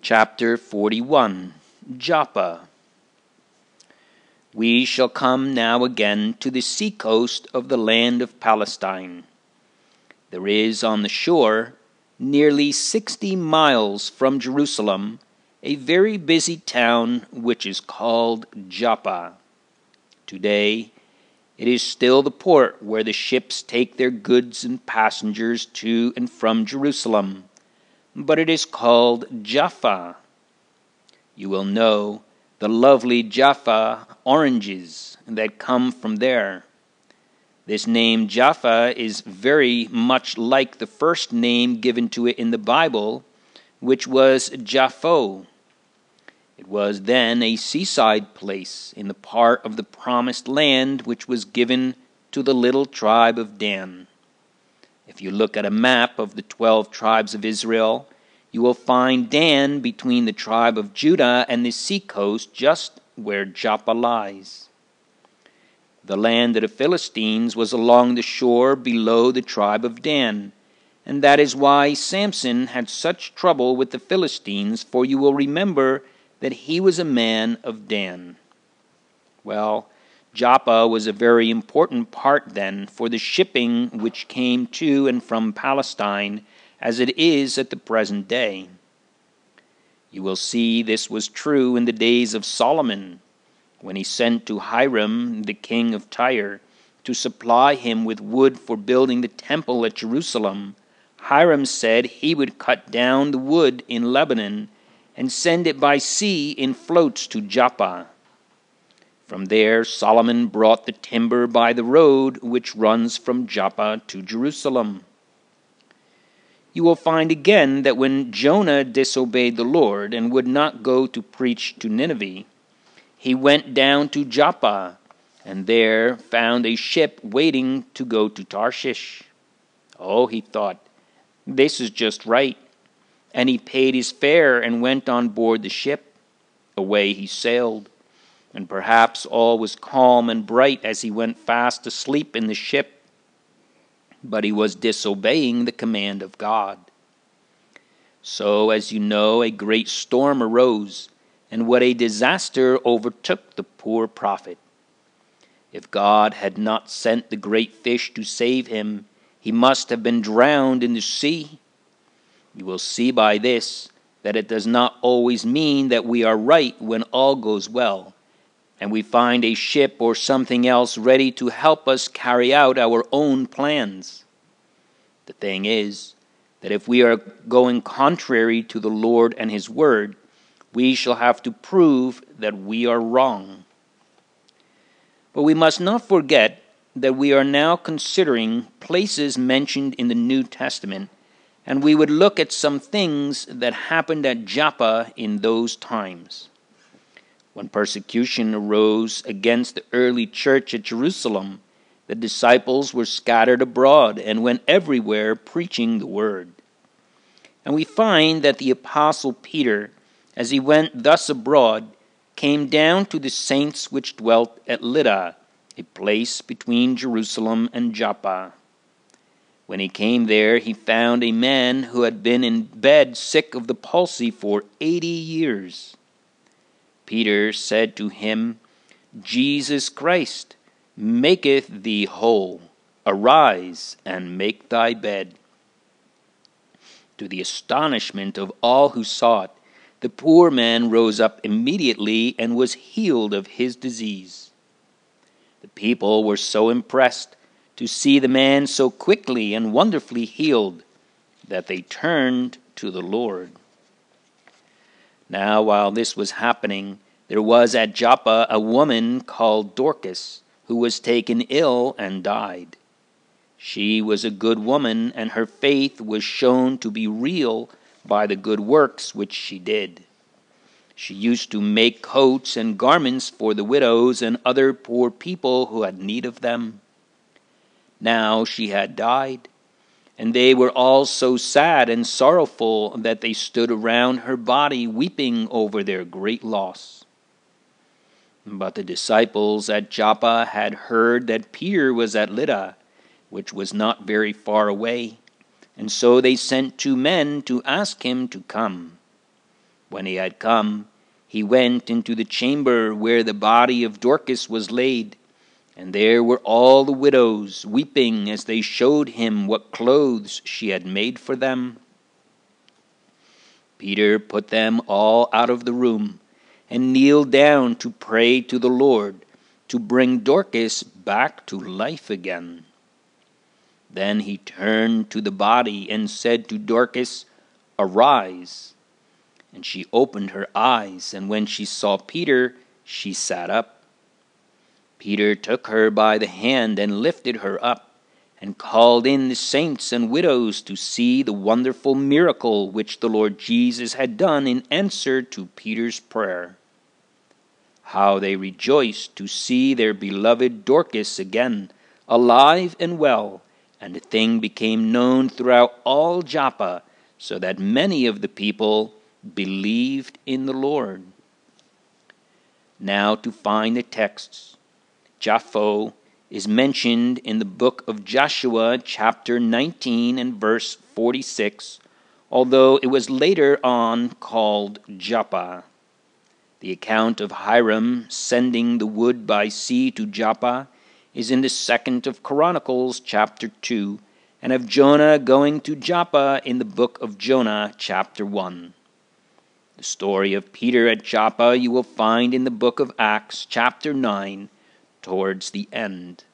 Chapter 41. Joppa. We shall come now again to the sea-coast of the land of Palestine. There is on the shore, nearly 60 miles from Jerusalem, a very busy town which is called Joppa. Today, it is still the port where the ships take their goods and passengers to and from Jerusalem, but it is called Jaffa. You will know the lovely Jaffa oranges that come from there. This name Jaffa is very much like the first name given to it in the Bible, which was Japho. It was then a seaside place in the part of the promised land which was given to the little tribe of Dan. If you look at a map of the 12 tribes of Israel, you will find Dan between the tribe of Judah and the seacoast, just where Joppa lies. The land of the Philistines was along the shore below the tribe of Dan, and that is why Samson had such trouble with the Philistines, for you will remember that he was a man of Dan. Well, Joppa was a very important part then for the shipping which came to and from Palestine, as it is at the present day. You will see this was true in the days of Solomon, when he sent to Hiram, the king of Tyre, to supply him with wood for building the temple at Jerusalem. Hiram said he would cut down the wood in Lebanon and send it by sea in floats to Joppa. From there Solomon brought the timber by the road which runs from Joppa to Jerusalem. You will find again that when Jonah disobeyed the Lord and would not go to preach to Nineveh, he went down to Joppa and there found a ship waiting to go to Tarshish. Oh, he thought, this is just right. And he paid his fare and went on board the ship. Away he sailed. And perhaps all was calm and bright as he went fast asleep in the ship. But he was disobeying the command of God. So, as you know, a great storm arose, and what a disaster overtook the poor prophet. If God had not sent the great fish to save him, he must have been drowned in the sea. You will see by this that it does not always mean that we are right when all goes well, and we find a ship or something else ready to help us carry out our own plans. The thing is that if we are going contrary to the Lord and His Word, we shall have to prove that we are wrong. But we must not forget that we are now considering places mentioned in the New Testament, and we would look at some things that happened at Joppa in those times. When persecution arose against the early church at Jerusalem, the disciples were scattered abroad and went everywhere preaching the word. And we find that the apostle Peter, as he went thus abroad, came down to the saints which dwelt at Lydda, a place between Jerusalem and Joppa. When he came there, he found a man who had been in bed sick of the palsy for 80 years. Peter said to him, Jesus Christ maketh thee whole. Arise and make thy bed. To the astonishment of all who saw it, the poor man rose up immediately and was healed of his disease. The people were so impressed to see the man so quickly and wonderfully healed that they turned to the Lord. Now, while this was happening, there was at Joppa a woman called Dorcas, who was taken ill and died. She was a good woman, and her faith was shown to be real by the good works which she did. She used to make coats and garments for the widows and other poor people who had need of them. Now she had died, and they were all so sad and sorrowful that they stood around her body weeping over their great loss. But the disciples at Joppa had heard that Peter was at Lydda, which was not very far away, and so they sent 2 men to ask him to come. When he had come, he went into the chamber where the body of Dorcas was laid, and there were all the widows weeping as they showed him what clothes she had made for them. Peter put them all out of the room, and kneeled down to pray to the Lord to bring Dorcas back to life again. Then he turned to the body and said to Dorcas, "Arise." And she opened her eyes, and when she saw Peter, she sat up. Peter took her by the hand and lifted her up, and called in the saints and widows to see the wonderful miracle which the Lord Jesus had done in answer to Peter's prayer. How they rejoiced to see their beloved Dorcas again, alive and well, and the thing became known throughout all Joppa, so that many of the people believed in the Lord. Now to find the texts. Japho is mentioned in the book of Joshua, chapter 19 and verse 46, although it was later on called Joppa. The account of Hiram sending the wood by sea to Joppa is in the 2nd of Chronicles, chapter 2, and of Jonah going to Joppa in the book of Jonah, chapter 1. The story of Peter at Joppa you will find in the book of Acts, chapter 9, towards the end.